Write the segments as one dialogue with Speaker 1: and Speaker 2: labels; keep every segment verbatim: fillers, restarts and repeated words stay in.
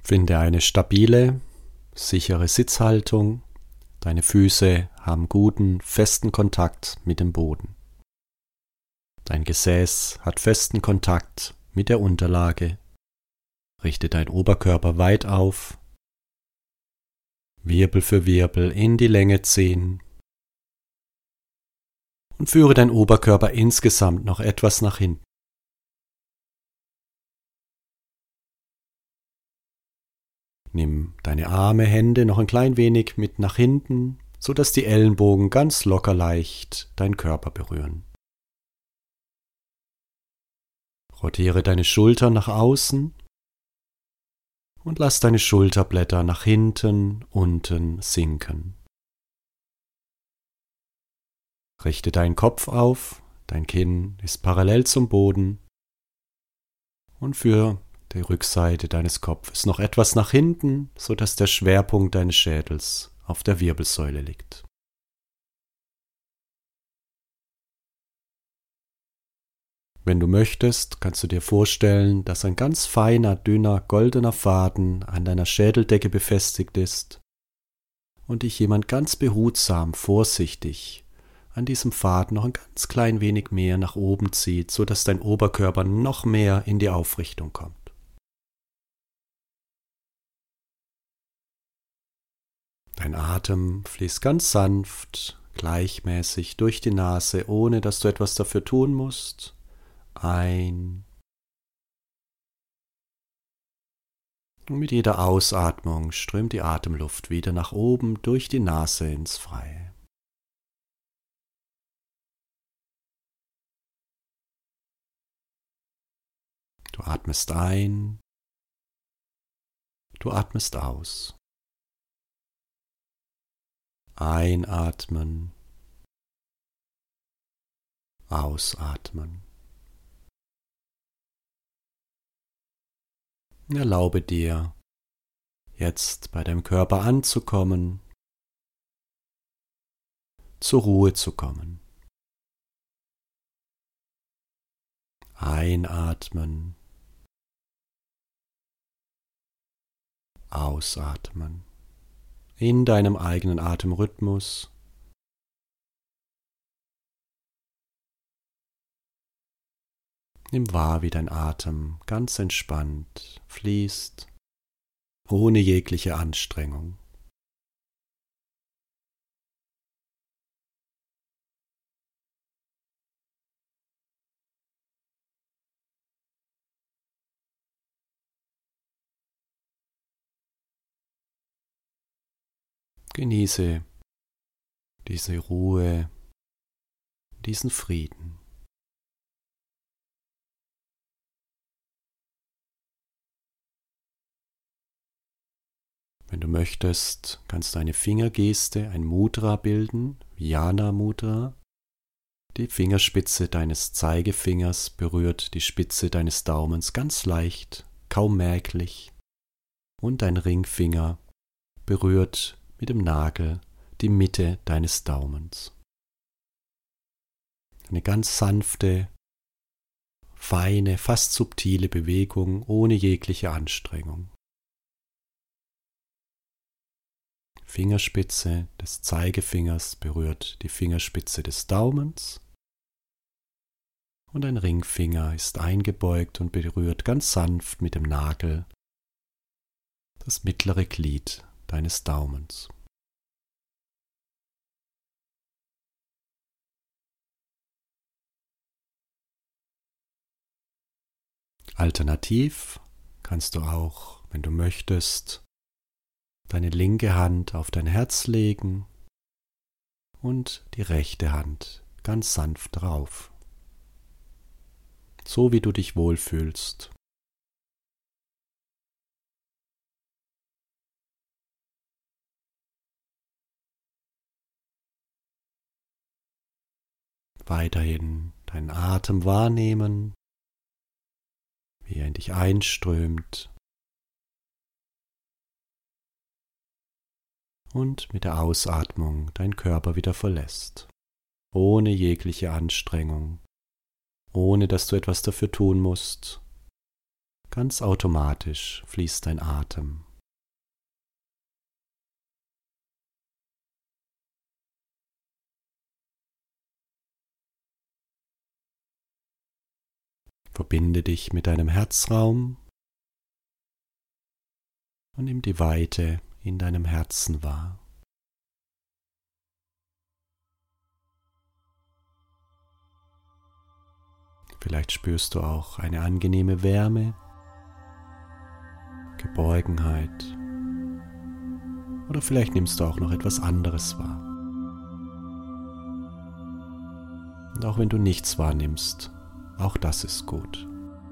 Speaker 1: Finde eine stabile, sichere Sitzhaltung. Deine Füße haben guten, festen Kontakt mit dem Boden. Dein Gesäß hat festen Kontakt mit der Unterlage. Richte deinen Oberkörper weit auf. Wirbel für Wirbel in die Länge ziehen. Und führe deinen Oberkörper insgesamt noch etwas nach hinten. Nimm deine Arme, Hände noch ein klein wenig mit nach hinten, sodass die Ellenbogen ganz locker leicht deinen Körper berühren. Rotiere deine Schultern nach außen und lass deine Schulterblätter nach hinten, unten sinken. Richte deinen Kopf auf, dein Kinn ist parallel zum Boden und für die Rückseite deines Kopfes noch etwas nach hinten, sodass der Schwerpunkt deines Schädels auf der Wirbelsäule liegt. Wenn du möchtest, kannst du dir vorstellen, dass ein ganz feiner, dünner, goldener Faden an deiner Schädeldecke befestigt ist und dich jemand ganz behutsam, vorsichtig an diesem Faden noch ein ganz klein wenig mehr nach oben zieht, sodass dein Oberkörper noch mehr in die Aufrichtung kommt. Dein Atem fließt ganz sanft, gleichmäßig durch die Nase, ohne dass du etwas dafür tun musst. Ein. Und mit jeder Ausatmung strömt die Atemluft wieder nach oben durch die Nase ins Freie. Du atmest ein, du atmest aus. Einatmen, ausatmen. Erlaube dir, jetzt bei deinem Körper anzukommen, zur Ruhe zu kommen. Einatmen, ausatmen. In deinem eigenen Atemrhythmus. Nimm wahr, wie dein Atem ganz entspannt fließt, ohne jegliche Anstrengung. Genieße diese Ruhe, diesen Frieden. Wenn du möchtest, kannst du eine Fingergeste, ein Mudra bilden, Jnana Mudra. Die Fingerspitze deines Zeigefingers berührt die Spitze deines Daumens ganz leicht, kaum merklich, und dein Ringfinger berührt mit dem Nagel die Mitte deines Daumens. Eine ganz sanfte, feine, fast subtile Bewegung ohne jegliche Anstrengung. Fingerspitze des Zeigefingers berührt die Fingerspitze des Daumens und ein Ringfinger ist eingebeugt und berührt ganz sanft mit dem Nagel das mittlere Glied deines Daumens. Alternativ kannst du auch, wenn du möchtest, deine linke Hand auf dein Herz legen und die rechte Hand ganz sanft drauf, so wie du dich wohlfühlst. Weiterhin deinen Atem wahrnehmen, wie er in dich einströmt und mit der Ausatmung deinen Körper wieder verlässt, ohne jegliche Anstrengung, ohne dass du etwas dafür tun musst, Ganz automatisch fließt dein Atem. Verbinde dich mit deinem Herzraum und nimm die Weite in deinem Herzen wahr. Vielleicht spürst du auch eine angenehme Wärme, Geborgenheit oder vielleicht nimmst du auch noch etwas anderes wahr. Und auch wenn du nichts wahrnimmst, auch das ist gut.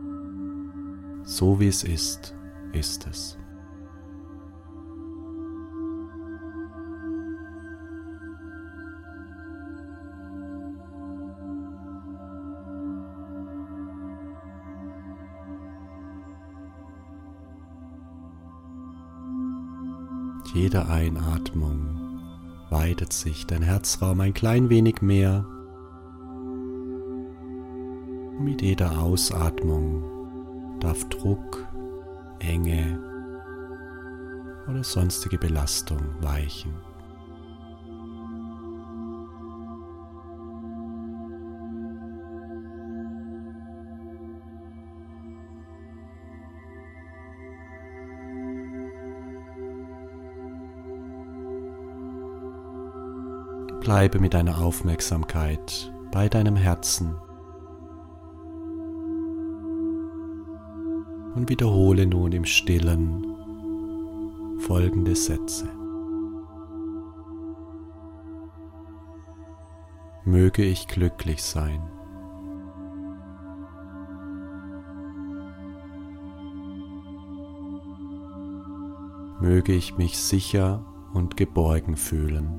Speaker 1: So wie es ist, ist es. Mit jeder Einatmung weitet sich dein Herzraum ein klein wenig mehr. Mit jeder Ausatmung darf Druck, Enge oder sonstige Belastung weichen. Bleibe mit deiner Aufmerksamkeit bei deinem Herzen und wiederhole nun im Stillen folgende Sätze. Möge ich glücklich sein. Möge ich mich sicher und geborgen fühlen.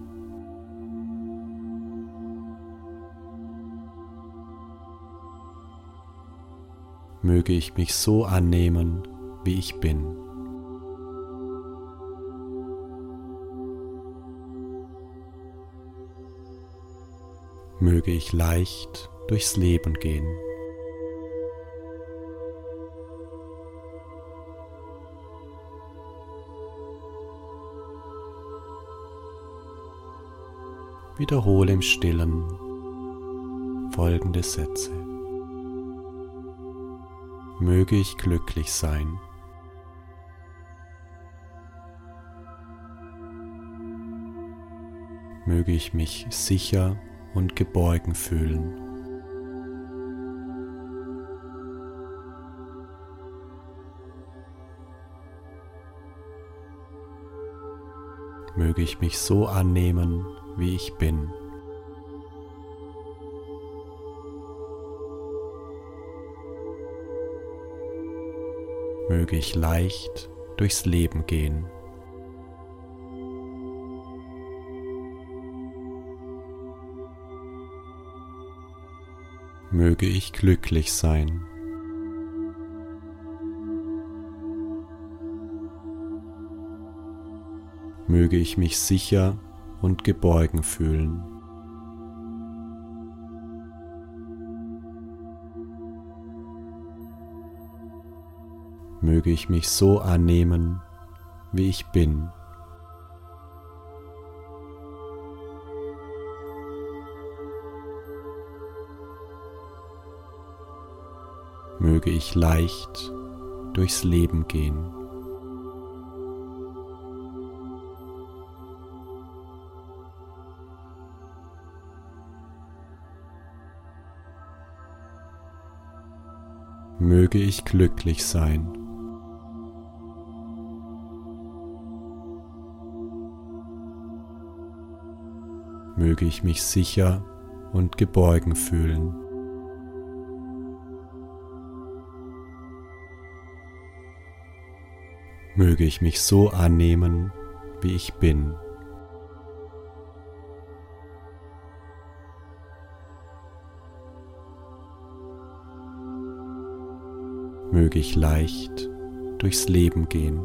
Speaker 1: Möge ich mich so annehmen, wie ich bin. Möge ich leicht durchs Leben gehen. Wiederhole im Stillen folgende Sätze. Möge ich glücklich sein. Möge ich mich sicher und geborgen fühlen. Möge ich mich so annehmen, wie ich bin. Möge ich leicht durchs Leben gehen. Möge ich glücklich sein. Möge ich mich sicher und geborgen fühlen. Möge ich mich so annehmen, wie ich bin. Möge ich leicht durchs Leben gehen. Möge ich glücklich sein. Möge ich mich sicher und geborgen fühlen. Möge ich mich so annehmen, wie ich bin. Möge ich leicht durchs Leben gehen.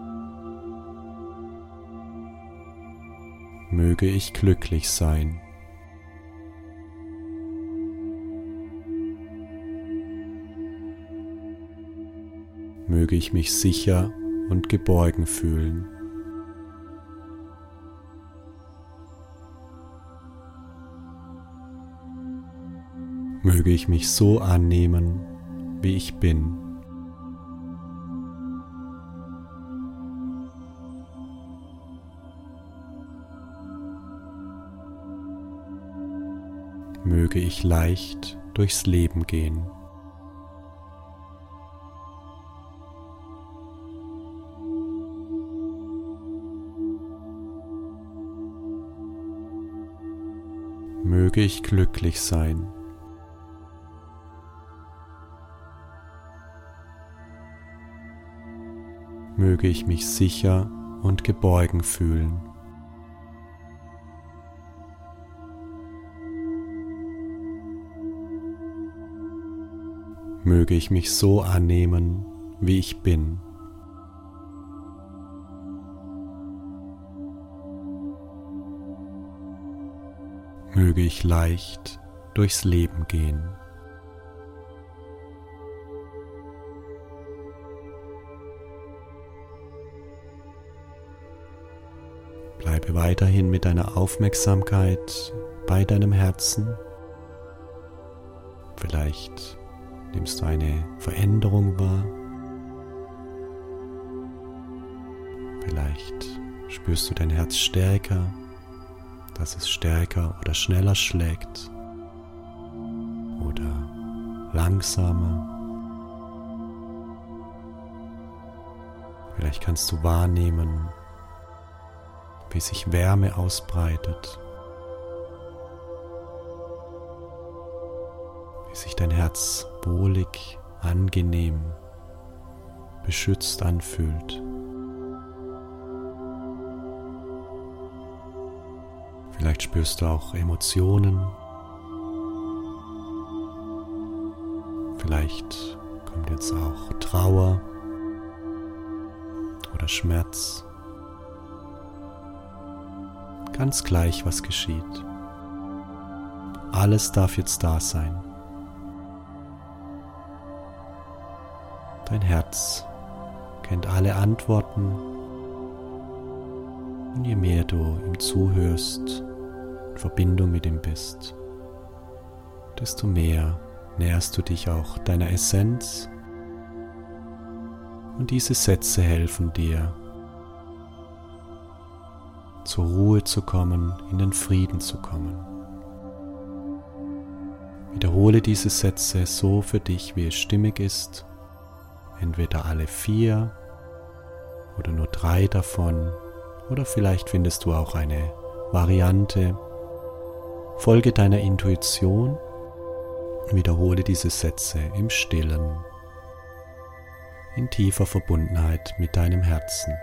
Speaker 1: Möge ich glücklich sein. möge ich mich sicher und geborgen fühlen. Möge ich mich so annehmen, wie ich bin. Möge ich leicht durchs Leben gehen. Möge ich glücklich sein. Möge ich mich sicher und geborgen fühlen. Möge ich mich so annehmen, wie ich bin. Möge ich leicht durchs Leben gehen. Bleibe weiterhin mit deiner Aufmerksamkeit bei deinem Herzen. Vielleicht nimmst du eine Veränderung wahr. Vielleicht spürst du dein Herz stärker, dass es stärker oder schneller schlägt oder langsamer. Vielleicht kannst du wahrnehmen, wie sich Wärme ausbreitet, wie sich dein Herz wohlig, angenehm, beschützt anfühlt. Vielleicht spürst du auch Emotionen. Vielleicht kommt jetzt auch Trauer oder Schmerz. Ganz gleich, was geschieht. Alles darf jetzt da sein. Dein Herz kennt alle Antworten. Und je mehr du ihm zuhörst, in Verbindung mit ihm bist, desto mehr näherst du dich auch deiner Essenz. Und diese Sätze helfen dir, zur Ruhe zu kommen, in den Frieden zu kommen. Wiederhole diese Sätze so für dich, wie es stimmig ist, entweder alle vier oder nur drei davon, oder vielleicht findest du auch eine Variante. Folge deiner Intuition und wiederhole diese Sätze im Stillen, in tiefer Verbundenheit mit deinem Herzen.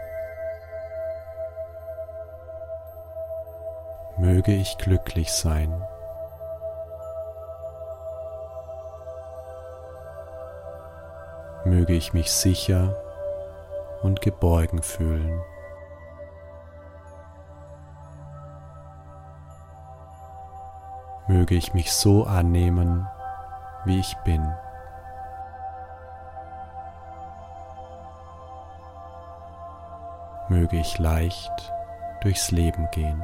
Speaker 1: Möge ich glücklich sein. Möge ich mich sicher und geborgen fühlen. Möge ich mich so annehmen, wie ich bin. Möge ich leicht durchs Leben gehen.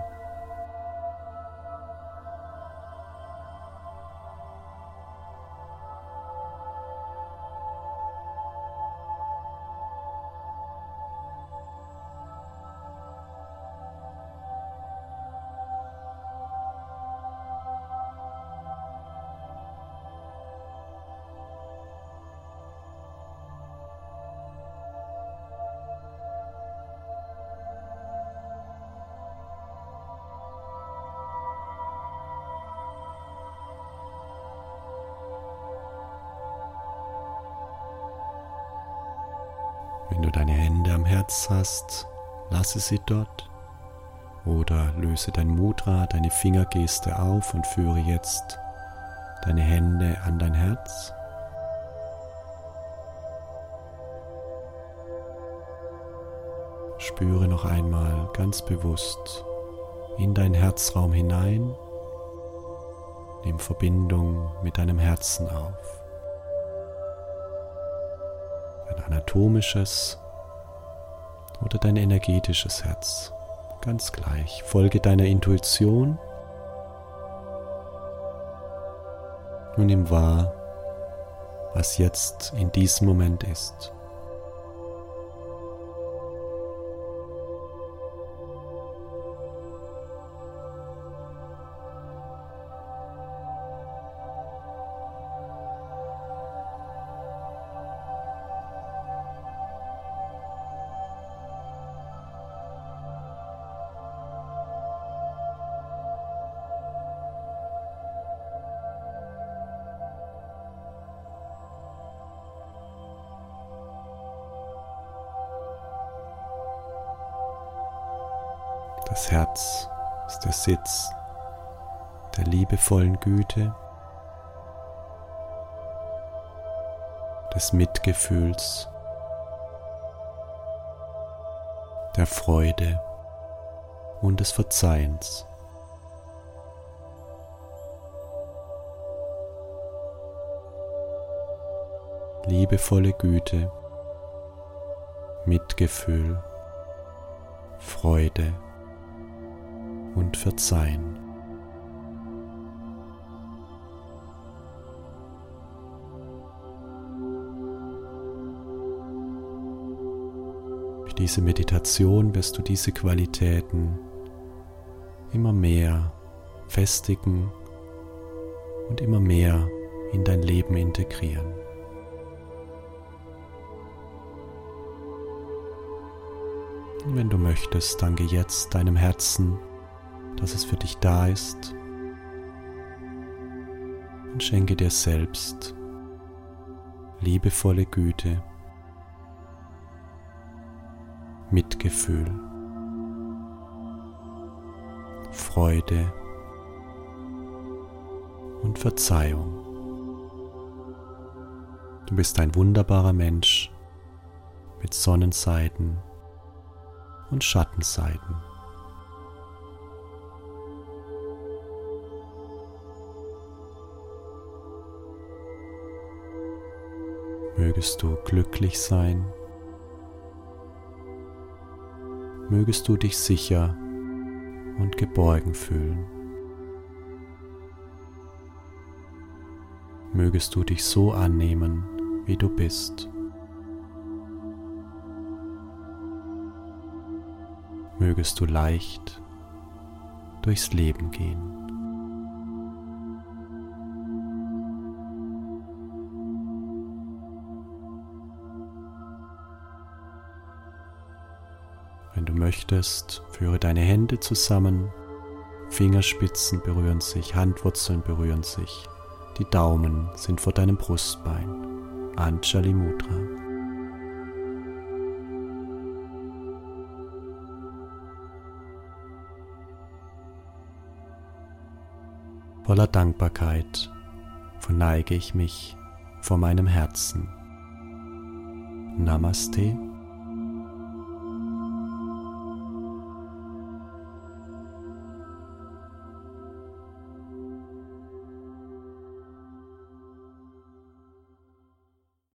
Speaker 1: Wenn du deine Hände am Herz hast, lasse sie dort oder löse dein Mudra, deine Fingergeste auf und führe jetzt deine Hände an dein Herz. Spüre noch einmal ganz bewusst in deinen Herzraum hinein, nimm Verbindung mit deinem Herzen auf. Wenn anatomisches oder dein energetisches Herz. Ganz gleich. Folge deiner Intuition und nimm wahr, was jetzt in diesem Moment ist. Das Herz ist der Sitz der liebevollen Güte, des Mitgefühls, der Freude und des Verzeihens. Liebevolle Güte, Mitgefühl, Freude und Verzeihen. Durch diese Meditation wirst du diese Qualitäten immer mehr festigen und immer mehr in dein Leben integrieren. Und wenn du möchtest, danke jetzt deinem Herzen, dass es für dich da ist, und schenke dir selbst liebevolle Güte, Mitgefühl, Freude und Verzeihung. Du bist ein wunderbarer Mensch mit Sonnenseiten und Schattenseiten. Mögest du glücklich sein, mögest du dich sicher und geborgen fühlen. Mögest du dich so annehmen, wie du bist. Mögest du leicht durchs Leben gehen. Wenn du möchtest, führe deine Hände zusammen, Fingerspitzen berühren sich, Handwurzeln berühren sich, die Daumen sind vor deinem Brustbein. Anjali Mudra. Voller Dankbarkeit verneige ich mich vor meinem Herzen. Namaste.